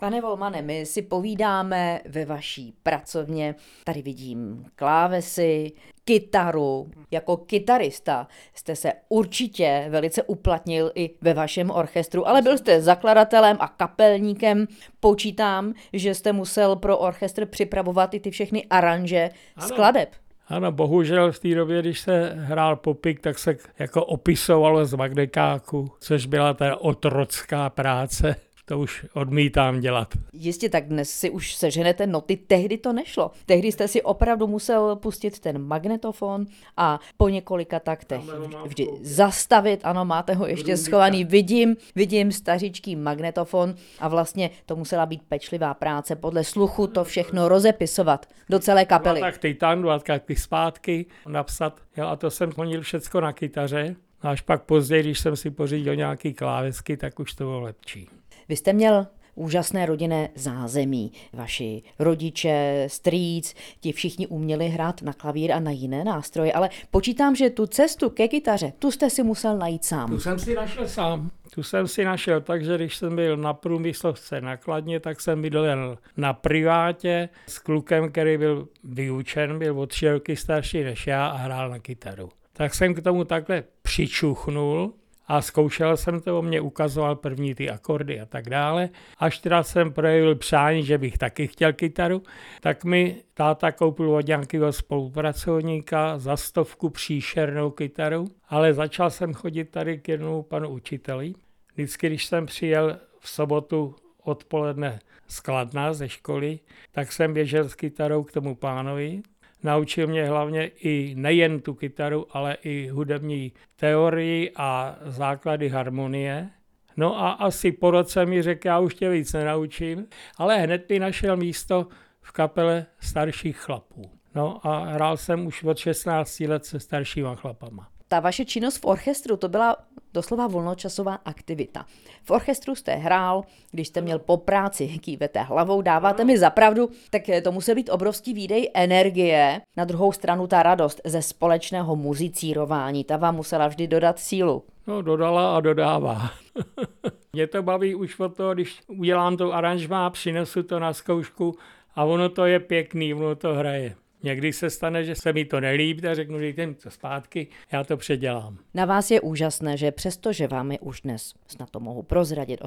Pane Volmane, my si povídáme ve vaší pracovně. Tady vidím klávesy, kytaru. Jako kytarista jste se určitě velice uplatnil i ve vašem orchestru, ale byl jste zakladatelem a kapelníkem. Počítám, že jste musel pro orchestr připravovat i ty všechny aranže skladeb. Ano, bohužel v té době, když se hrál popik, tak se jako opisovalo z magnekáku, což byla ta otrocká práce. To už odmítám dělat. Jistě, tak dnes si už seženete noty, tehdy to nešlo. Tehdy jste si opravdu musel pustit ten magnetofon a po několika taktech vždy zastavit. Ano, máte ho ještě schovaný. Vidím stařičký magnetofon a vlastně to musela být pečlivá práce. Podle sluchu to všechno rozepisovat do celé kapely. Tak Titan, ty zpátky napsat. Jo, a to jsem plnil všecko na kytaře. A až pak později, když jsem si pořídil nějaký klávesky, tak už to bylo lepší. Vy jste měl úžasné rodinné zázemí. Vaši rodiče, strýc, ti všichni uměli hrát na klavír a na jiné nástroje, ale počítám, že tu cestu ke kytaře, tu jste si musel najít sám. Tu jsem si našel sám. Takže když jsem byl na průmyslovce na Kladně, tak jsem bydlel na privátě s klukem, který byl vyučen, byl o 3 roky starší než já a hrál na kytaru. Tak jsem k tomu takhle přičuchnul a zkoušel jsem to, mě ukazoval první ty akordy a tak dále. Až teda jsem projevil přání, že bych taky chtěl kytaru, tak mi táta koupil od nějakého spolupracovníka za 100 příšernou kytaru, ale začal jsem chodit tady k jednomu panu učiteli. Vždycky, když jsem přijel v sobotu odpoledne z Kladna ze školy, tak jsem běžel s kytarou k tomu pánovi. Naučil mě hlavně i nejen tu kytaru, ale i hudební teorii a základy harmonie. No a asi po roce mi řekl, já už tě víc nenaučím, ale hned mi našel místo v kapele starších chlapů. No a hrál jsem už od 16 let se staršíma chlapama. Ta vaše činnost v orchestru, to byla doslova volnočasová aktivita. V orchestru jste hrál, když jste měl po práci, kývete hlavou, dáváte mi za pravdu, tak to musel být obrovský výdej energie. Na druhou stranu ta radost ze společného muzicírování, ta vám musela vždy dodat sílu. No, dodala a dodává. Mě to baví už od toho, když udělám to aranžmá, přinesu to na zkoušku a ono to je pěkný, ono to hraje. Někdy se stane, že se mi to nelíbí a řeknu, dejte mi to zpátky, já to předělám. Na vás je úžasné, že přestože vám je už dnes, snad to mohu prozradit,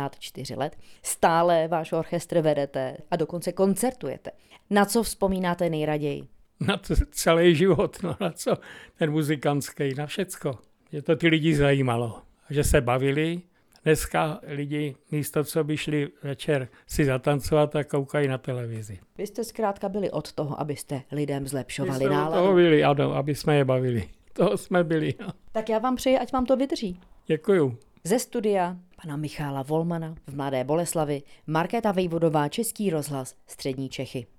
84 let, stále váš orchestr vedete a dokonce koncertujete. Na co vzpomínáte nejraději? Na to celý život, no na co ten muzikantský, na všecko. Že to ty lidi zajímalo, že se bavili. Dneska lidi místo, co by šli večer si zatancovat, tak koukají na televizi. Vy jste zkrátka byli od toho, abyste lidem zlepšovali náladu. Toho byli, ano, aby jsme je bavili. Toho jsme byli. No. Tak já vám přeji, ať vám to vydrží. Děkuju. Ze studia pana Michala Volmana v Mladé Boleslavi, Markéta Vejvodová, Český rozhlas, Střední Čechy.